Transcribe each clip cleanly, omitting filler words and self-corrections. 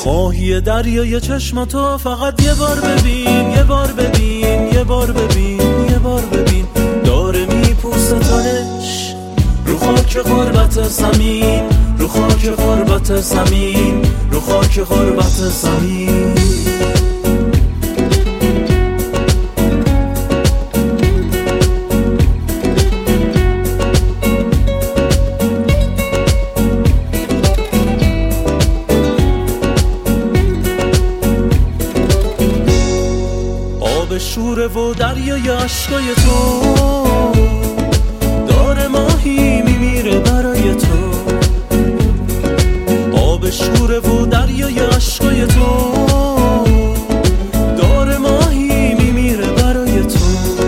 ماهی دریای چشماتو فقط یه بار ببین، یه بار ببین، یه بار ببین، یه بار ببین. داره میپوستتش رو خاک غربت زمین، رو خاک غربت زمین، رو خاک غربت زمین. آب شوره و دریای عشقای تو، داره ماهی میمیره برای تو. آب شوره و دریای عشقای تو، داره ماهی میمیره برای تو.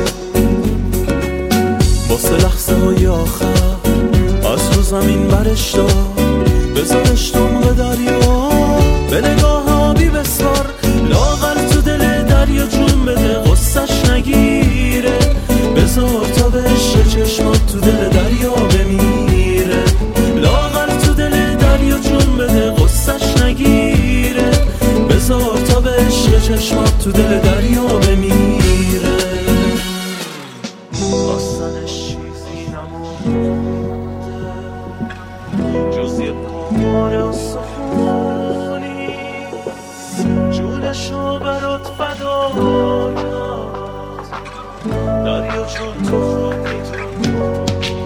واسه لحظه های آخر از رو زمین برش دار، بذارش تمغ دریا، به نگاه آبی بسپار. لاغر تو دل دریا جون بده، غصش نگیره. بذار تا بشه چشمات تو دل دریا بمیره. لاغر تو دل دریا جون بده، غصش نگیره. بذار تا بشه چشمات تو دل دریا بمیره. داستانش چیزی نمونده جز یه پامار آسمونی، جونشو برات فدا کرد دریا چون تو خوب میتون.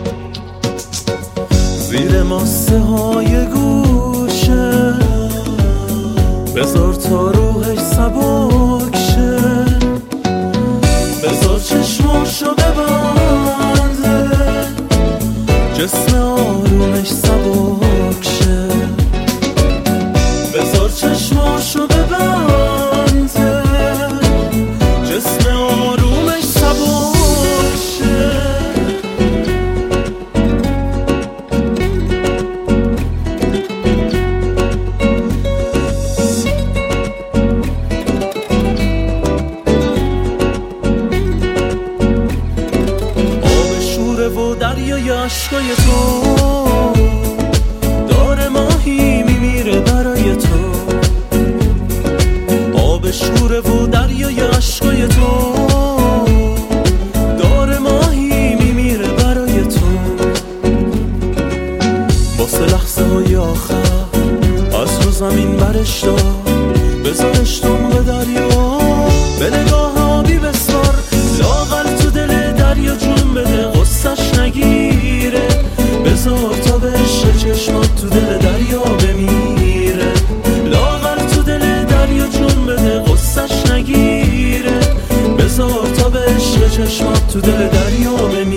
زیر ماسه های گوشه بذار تا روحش سبک شه. بذار چشماشو ببنده، جسم آرومش سبک شه. بذار چشماشو ببنده، جسم آرومش سبک شه. آب شوره و دریای عشقای تو، داره ماهی میمیره برای تو. آب شوره و دریای عشقای تو، داره ماهی میمیره برای تو. واسه لحظه های آخر از رو زمین برش دار، بذارش تمغ دریا، به نگاه آبی بسپار. لاغر تو دل دریا جون بده، غصش نگیره. بذار تا بشه چشمات تو دل دریا بمیره. لاغر تو دل دریا جون بده، غصش نگیره. بذار تا بشه چشمات تو دل دریا بمیره.